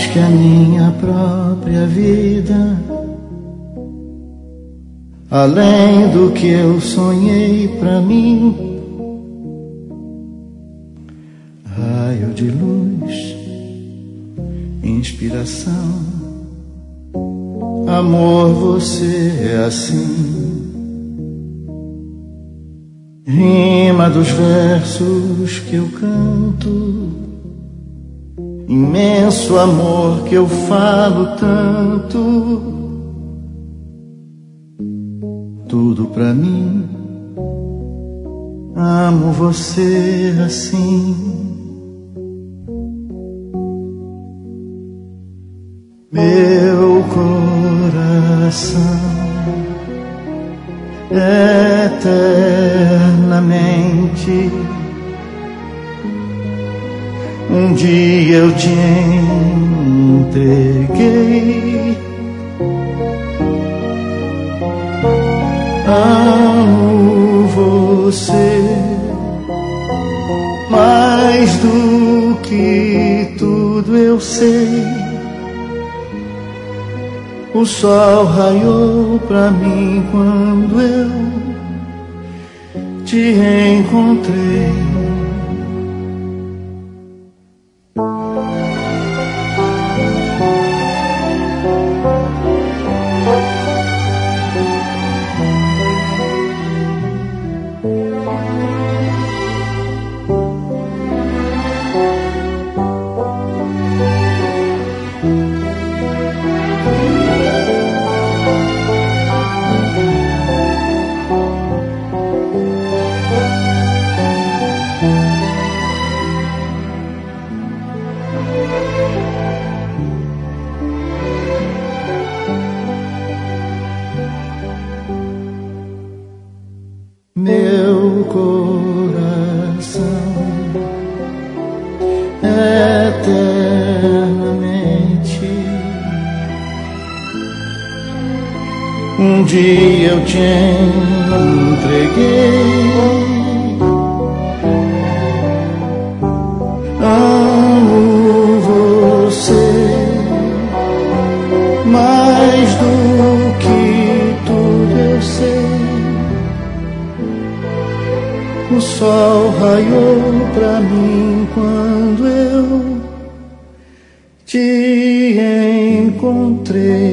mais que a minha própria vida, além do que eu sonhei pra mim. Raio de luz, inspiração, amor, você é assim. Rima dos versos que eu canto, imenso amor que eu falo tanto. Tudo pra mim, amo você assim. Meu coração eternamente, um dia eu te entreguei. Amo você mais do que tudo eu sei. O sol raiou pra mim quando eu te encontrei. Meu coração eternamente, um dia eu te entreguei. Amo você mais do que tudo eu sei. O sol raiou pra mim quando eu te encontrei.